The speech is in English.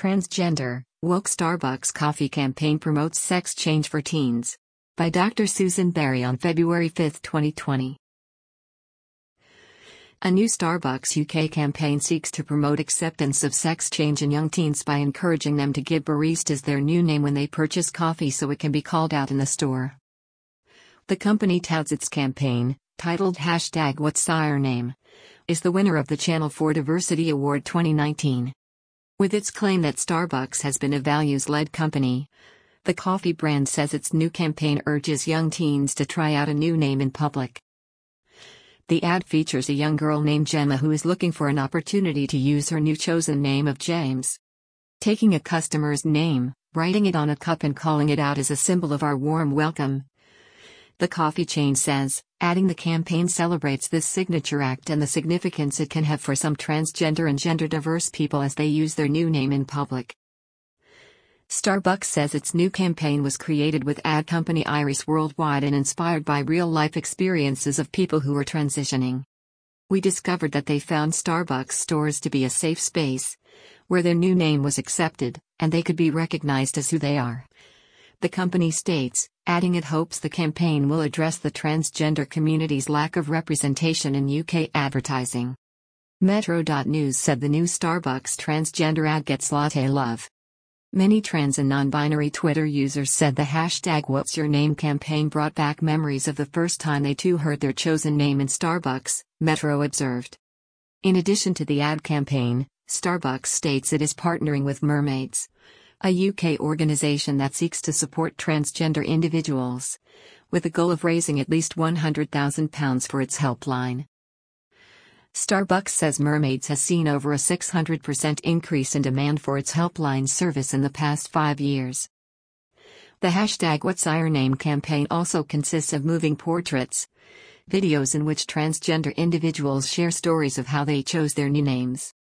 Transgender, woke Starbucks coffee campaign promotes sex change for teens. By Dr. Susan Berry on February 5, 2020. A new Starbucks UK campaign seeks to promote acceptance of sex change in young teens by encouraging them to give baristas their new name when they purchase coffee so it can be called out in the store. The company touts its campaign, titled #What's Our Name, is the winner of the Channel 4 Diversity Award 2019. With its claim that Starbucks has been a values-led company, the coffee brand says its new campaign urges young teens to try out a new name in public. The ad features a young girl named Gemma who is looking for an opportunity to use her new chosen name of James. Taking a customer's name, writing it on a cup and calling it out is a symbol of our warm welcome, the coffee chain says, adding the campaign celebrates this signature act and the significance it can have for some transgender and gender-diverse people as they use their new name in public. Starbucks says its new campaign was created with ad company Iris Worldwide and inspired by real-life experiences of people who are transitioning. We discovered that they found Starbucks stores to be a safe space, where their new name was accepted, and they could be recognized as who they are. The company states, adding it hopes the campaign will address the transgender community's lack of representation in UK advertising. Metro.news said the new Starbucks transgender ad gets latte love. Many trans and non-binary Twitter users said the #What'sYourName campaign brought back memories of the first time they too heard their chosen name in Starbucks, Metro observed. In addition to the ad campaign, Starbucks states it is partnering with Mermaids, a UK organization that seeks to support transgender individuals, with the goal of raising at least £100,000 for its helpline. Starbucks says Mermaids has seen over a 600% increase in demand for its helpline service in the past 5 years. The #What'sOurName campaign also consists of moving portraits, videos in which transgender individuals share stories of how they chose their new names.